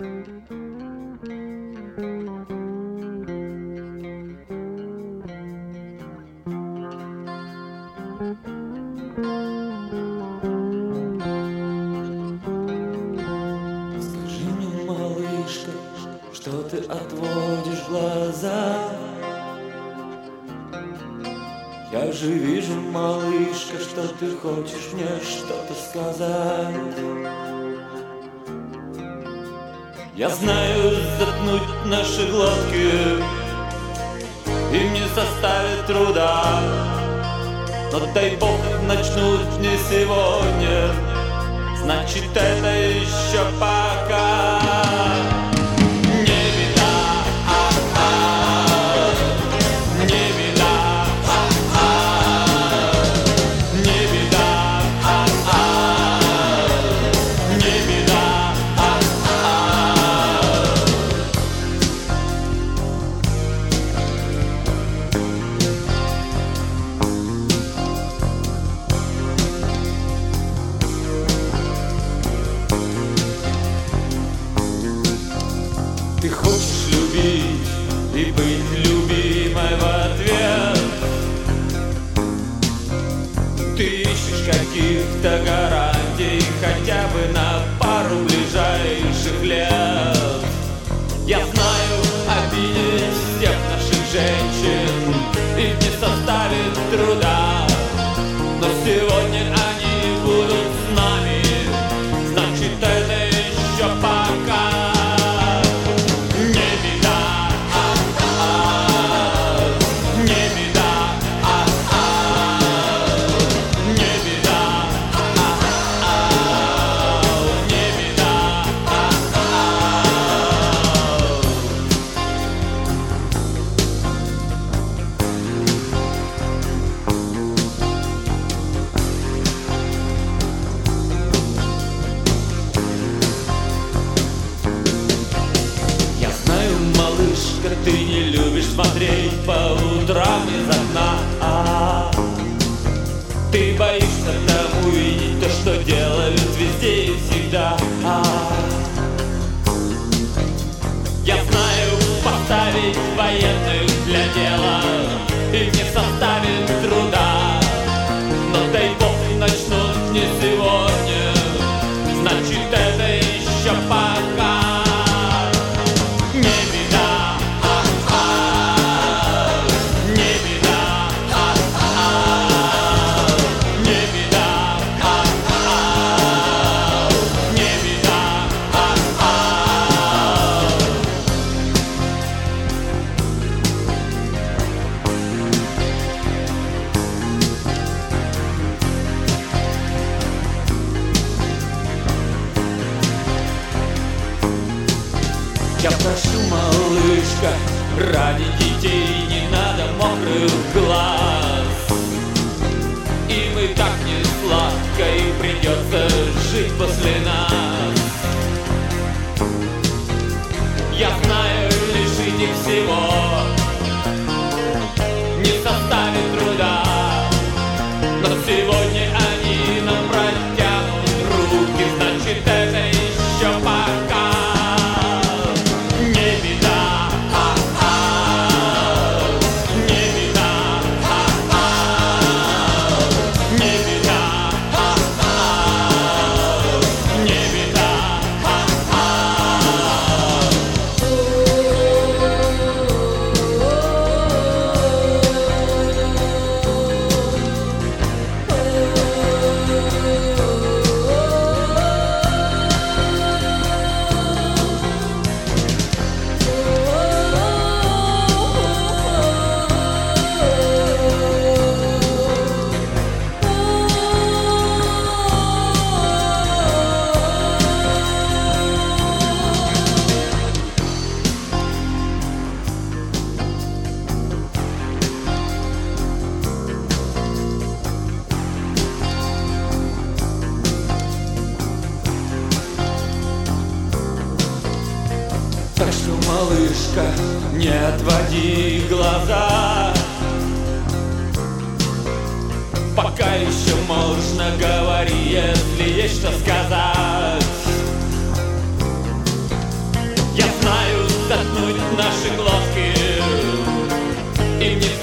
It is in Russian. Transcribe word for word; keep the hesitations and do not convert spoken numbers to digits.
Скажи мне, малышка, что ты отводишь глаза? Я же вижу, малышка, что ты хочешь мне что-то сказать. Я знаю, заткнуть наши глотки им не составит труда, но дай Бог начнут не сегодня, значит это еще пока. Ты хочешь любить и быть любимой в ответ. Ты ищешь каких-то гарантий хотя бы на пару ближайших лет. Я знаю, обидеть всех наших женщин им не составит труда, но сегодня они будут с нами, значит это еще пока. Ты не любишь смотреть по утрам из окна, а ты боишься там увидеть то, что делают везде и всегда. А я знаю, поставить военных для дела им не составит труда, но дай Бог начнут не сегодня, значит это еще пока. Я прошу, малышка, ради детей не надо мокрых глаз. Им и так не сладко, и придется жить после нас. Я знаю, лишить их всего не составит труда, но сегодня они нам протянут руки, значит это еще пока. Так что, малышка, не отводи глаза, пока еще можно, говори, если есть что сказать. И мне